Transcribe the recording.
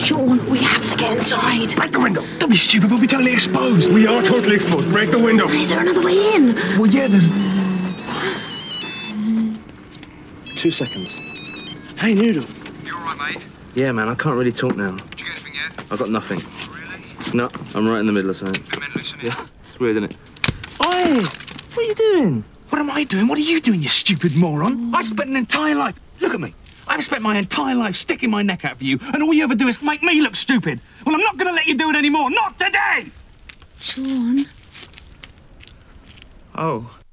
Sean, we have to get inside. Break the window. Don't be stupid, we'll be totally exposed. We are totally exposed. Break the window. Is there another way in? Well, yeah, there's... 2 seconds. Hey, Noodle. You all right, mate? Yeah, man, I can't really talk now. Did you get anything yet? I got nothing. Really? No, I'm right in the middle of something. Bit mental, isn't it? Yeah, it's weird, isn't it? Oi! What are you doing? What am I doing? What are you doing, you stupid moron? I spent an entire life... Look at me. I've spent my entire life sticking my neck out for you, and all you ever do is make me look stupid. Well, I'm not going to let you do it anymore. Not today! Sean. Oh.